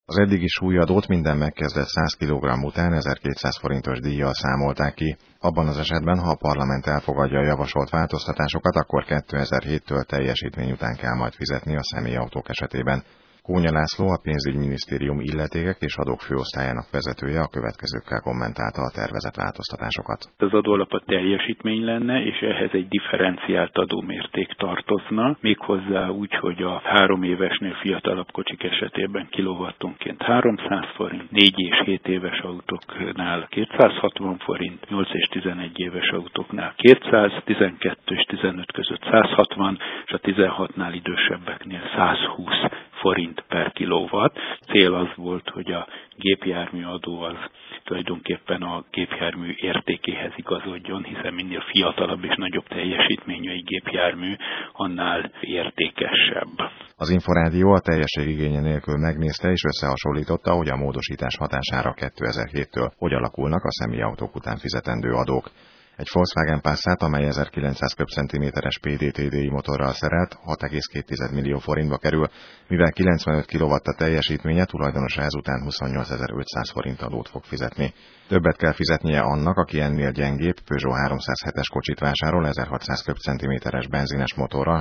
Az eddigi súlyadót minden megkezdett 100 kg után 1200 forintos díjjal számolták ki. Abban az esetben, ha a parlament elfogadja a javasolt változtatásokat, akkor 2007-től teljesítmény után kell majd fizetni a személyautók esetében. Kónya László, a pénzügyminisztérium illetékek és adók főosztályának vezetője a következőkkel kommentálta a tervezett változtatásokat. Az adóalap a teljesítmény lenne, és ehhez egy differenciált adómérték tartozna, méghozzá úgy, hogy a 3 évesnél fiatalabb kocsik esetében kilowattonként 300 forint, 4 és 7 éves autóknál 260 forint, 8 és 11 éves autóknál 200, 12 és 15 között 160, és a 16-nál idősebbeknél 120 forint per kilowatt. Cél az volt, hogy a gépjármű adó az tulajdonképpen a gépjármű értékéhez igazodjon, hiszen minél fiatalabb és nagyobb teljesítményű egy gépjármű, annál értékesebb. Az Inforádió a teljesség igénye nélkül megnézte és összehasonlította, hogy a módosítás hatására 2007-től hogy alakulnak a személyautók után fizetendő adók. Egy Volkswagen Passat, amely 1900 köbcentiméteres PDT-i motorral szerelt, 6,2 millió forintba kerül, mivel 95 kW a teljesítménye, tulajdonosa ezután 28.500 forint adót fog fizetni. Többet kell fizetnie annak, aki ennél gyengébb Peugeot 307-es kocsit vásárol 1600 köbcentiméteres benzines motorral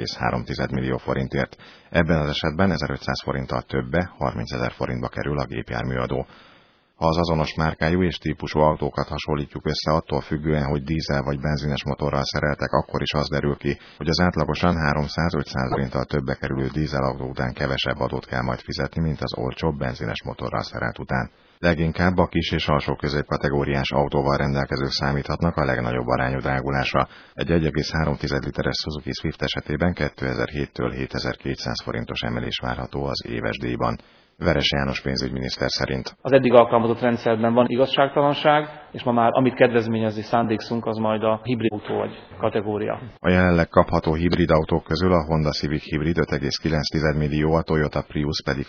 3,3 millió forintért. Ebben az esetben 1500 forinttal többe, 30.000 forintba kerül a gépjárműadó. Ha az azonos márkájú és típusú autókat hasonlítjuk össze attól függően, hogy dízel vagy benzines motorral szereltek, akkor is az derül ki, hogy az átlagosan 300-500 forinttal többe kerülő dízelautó után kevesebb adót kell majd fizetni, mint az olcsóbb benzines motorral szerelt után. Leginkább a kis és alsó középkategóriás autóval rendelkezők számíthatnak a legnagyobb arányú drágulásra. Egy 1,3 literes Suzuki Swift esetében 2007-től 7200 forintos emelés várható az éves díjban. Veres János pénzügyminiszter szerint. Az eddig alkalmazott rendszerben van igazságtalanság, és ma már amit kedvezményezni szándékszunk, az majd a hibrid autó vagy kategória. A jelenleg kapható hibrid autók közül a Honda Civic hibrid 5,9 millió, a Toyota Prius pedig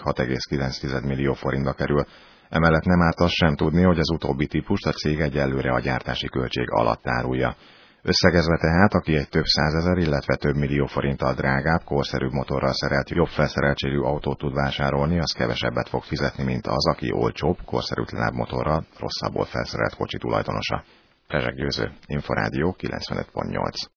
6,9 millió forintba kerül. Emellett nem árt azt sem tudni, hogy az utóbbi típust a cég egyelőre a gyártási költség alatt árulja. Összegezve tehát, aki egy több százezer, illetve több millió forinttal drágább, korszerűbb motorral szerelt, jobb felszereltségű autót tud vásárolni, az kevesebbet fog fizetni, mint az, aki olcsóbb, korszerűtlenebb motorral, rosszabbul felszerelt kocsi tulajdonosa. Rezsek Győző, Inforádió 95.8.